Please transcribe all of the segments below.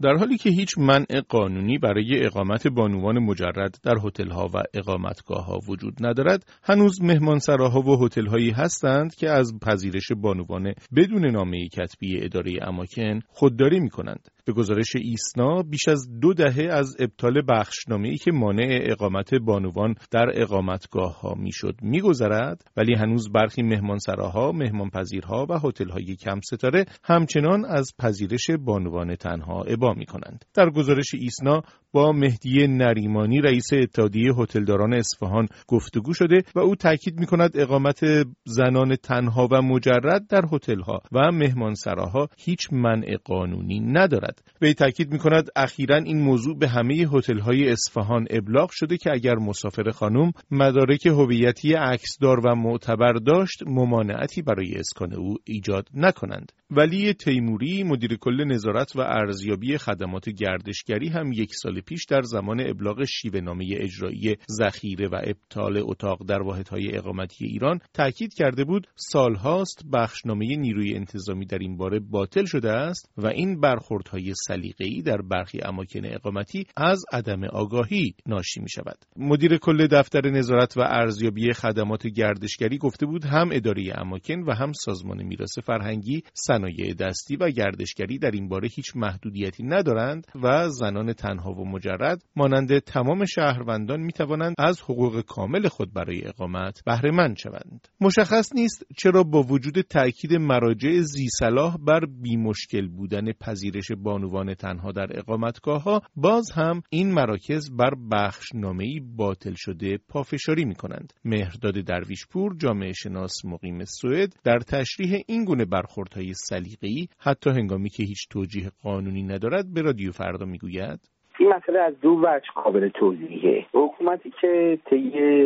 در حالی که هیچ منع قانونی برای اقامت بانوان مجرد در هتل‌ها و اقامتگاه‌ها وجود ندارد، هنوز مهمانسراها و هتل‌هایی هستند که از پذیرش بانوان بدون نامه کتبی اداره اماکن خودداری می‌کنند. به گزارش ایسنا، بیش از 2 دهه از ابطال بخشنامه‌ای که مانع اقامت بانوان در اقامتگاه‌ها میشد می‌گذرد، ولی هنوز برخی مهمانسراها، مهمانپذیرها و هتل‌های کم ستاره همچنان از پذیرش بانوان تنها ابا می‌کنند. در گزارش ایسنا با مهدی نریمانی، رئیس اتحادیه هتلداران اصفهان گفتگو شده و او تاکید می‌کند اقامت زنان تنها و مجرد در هتل‌ها و مهمانسراها هیچ منع قانونی ندارد. وی تاکید می‌کند اخیراً این موضوع به همه هتل‌های اصفهان ابلاغ شده که اگر مسافر خانم مدارک هویتی عکسدار و معتبر داشت، ممانعتی برای اسکان او ایجاد نکنند. ولی تیموری، مدیر کل نظارت و ارزیابی خدمات گردشگری، هم 1 سال پیش در زمان ابلاغ شیوه‌نامه اجرایی ذخیره و ابطال اتاق در واحدهای اقامتی ایران تاکید کرده بود سالهاست بخشنامه نیروی انتظامی در این باره باطل شده است و این برخوردهای سلیقه‌ای در برخی اماکن اقامتی از عدم آگاهی ناشی می‌شود. مدیر کل دفتر نظارت و ارزیابی خدمات گردشگری گفته بود هم اداره اماکن و هم سازمان میراث فرهنگی، صنایع دستی و گردشگری در این باره هیچ محدودیتی ندارند و زنان تنها و مجرد مانند تمام شهروندان می‌توانند از حقوق کامل خود برای اقامت بهره مند شوند. مشخص نیست چرا با وجود تأکید مراجع ذی‌صلاح بر بی‌مشکل بودن پذیرش بانوان تنها در اقامتگاه‌ها، باز هم این مراکز بر بخشنامه‌ای باطل شده پافشاری می‌کنند. مهرداد درویشپور، جامعه شناس مقیم سوئد، در تشریح این گونه برخوردهای سلیقه‌ای حتی هنگامی که هیچ توجیه قانونی ندارد به رادیو فردا میگوید این مسئله از 2 وجه قابل توضیحه. حکومتی که طی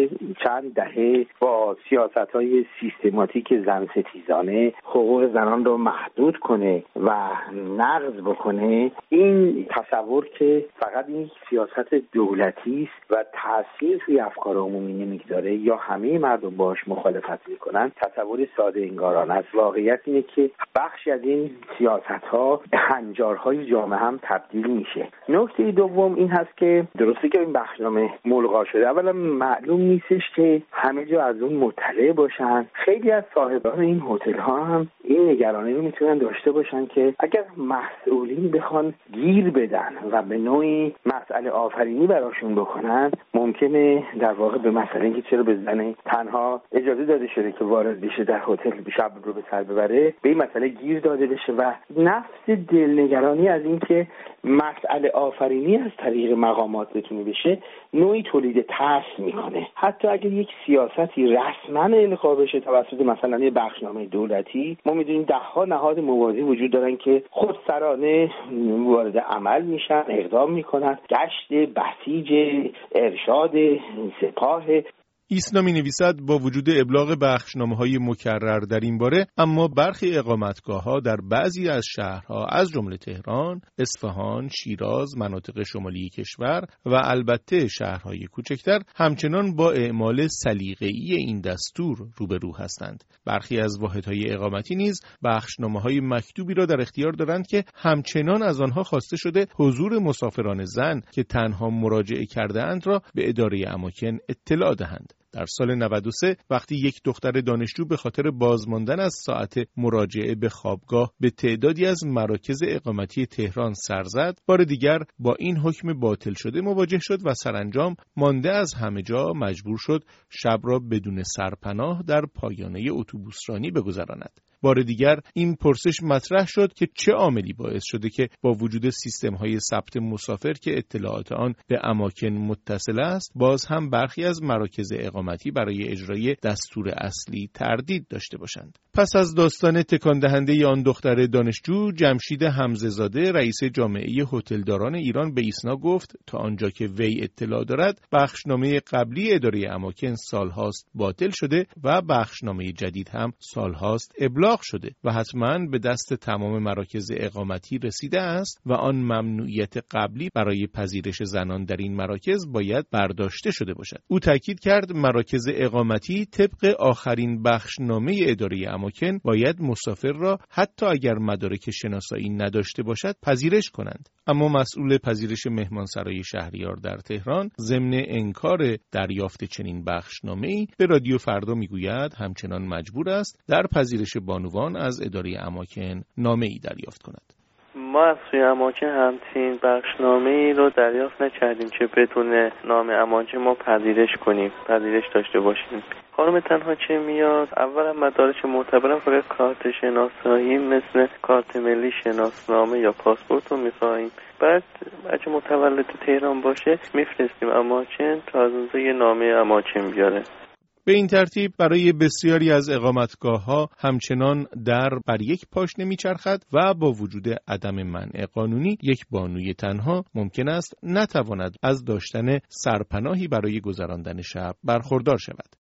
چند دهه با سیاست‌های سیستماتیک زن ستیزانه حقوق زنان رو محدود کنه و نقض بکنه، این تصور که فقط این سیاست دولتی است و تأثیر توی افکار عمومی نمیگذاره یا همه مردم باش مخالفت میکنن، تصور ساده انگارانه است. واقعیت اینه که بخشی از این سیاست‌ها هنجارهای جامعه هم تبدیل میشه. نکته دوم این هست که درسته که این بخشنامه ملغا شده، اولا معلوم نیستش که همه جا از اون مطلع باشن. خیلی از صاحبان این هتل ها هم این نگرانی رو میتونن داشته باشن که اگر مسئولین بخوان گیر بدن و به نوعی مسئله آفرینی براشون بکنن، ممکنه در واقع به مسئله اینکه چرا به زن تنها اجازه داده شده که وارد بشه در هتل شب رو به سر ببره، به این مسئله گیر داده بشه و نفس دلنگرانی از اینکه مسئله آفرینی از طریق مقامات بتونه بشه نوعی تولید ترس میکنه. حتی اگر یک سیاستی رسما القا بشه توسط مثلا یه بخشنامه دولتی، ما میدونیم 10 نهاد موازی وجود دارن که خودسرانه وارد عمل میشن، اقدام میکنن، گشت، بسیج، ارشاد، سپاه. ایسنا می‌نویسد با وجود ابلاغ بخشنامه‌های مکرر در این باره، اما برخی اقامتگاه‌ها در بعضی از شهرها از جمله تهران، اصفهان، شیراز، مناطق شمالی کشور و البته شهرهای کوچکتر همچنان با اعمال سلیقه‌ای این دستور روبرو هستند. برخی از واحدهای اقامتی نیز بخشنامه‌های مکتوبی را در اختیار دارند که همچنان از آنها خواسته شده حضور مسافران زن که تنها مراجعه کرده‌اند را به اداره اماکن اطلاع دهند. در سال 93 وقتی یک دختر دانشجو به خاطر بازماندن از ساعت مراجعه به خوابگاه به تعدادی از مراکز اقامتی تهران سر زد، بار دیگر با این حکم باطل شده مواجه شد و سرانجام مانده از همه جا مجبور شد شب را بدون سرپناه در پایانه اتوبوسرانی بگذراند. بار دیگر این پرسش مطرح شد که چه عاملی باعث شده که با وجود سیستم‌های ثبت مسافر که اطلاعات آن به اماکن متصل است، باز هم برخی از مراکز اقامتی برای اجرای دستور اصلی تردید داشته باشند. پس از داستان تکان دهنده آن دختر دانشجو، جمشید حمزه‌زاده، رئیس جامعه هتلداران ایران، به ایسنا گفت تا آنجا که وی اطلاع دارد، بخشنامه قبلی اداره اماکن سالهاست باطل شده و بخشنامه جدید هم سالهاست ابلاغ ابلاغ شده و حتماً به دست تمام مراکز اقامتی رسیده است و آن ممنوعیت قبلی برای پذیرش زنان در این مراکز باید برداشته شده باشد. او تاکید کرد مراکز اقامتی طبق آخرین بخشنامه اداره اماکن باید مسافر را حتی اگر مدارک شناسایی نداشته باشد پذیرش کنند. اما مسئول پذیرش مهمانسرای شهریار در تهران ضمن انکار دریافت چنین بخشنامه‌ای به رادیو فردا میگوید همچنان مجبور است در پذیرش بانوان از اداره اماکن نامه‌ای دریافت کند. ما از سوی اماکن همچین بخشنامه‌ای رو دریافت نکردیم که بدون نام اماکن ما پذیرش داشته باشیم. خانم تنها چه میاد؟ اولا مدارک معتبرم فقط کارت شناسایی مثل کارت ملی، شناسنامه یا پاسپورت رو می‌خوایم. بعد اگه متولد تهران باشه میفرستیم اماکن تا از اونجا یه نامه اماکن بیاره. به این ترتیب برای بسیاری از اقامتگاه‌ها همچنان در بر یک پاشنه می‌چرخد و با وجود عدم منع قانونی یک بانوی تنها ممکن است نتواند از داشتن سرپناهی برای گذراندن شب برخوردار شود.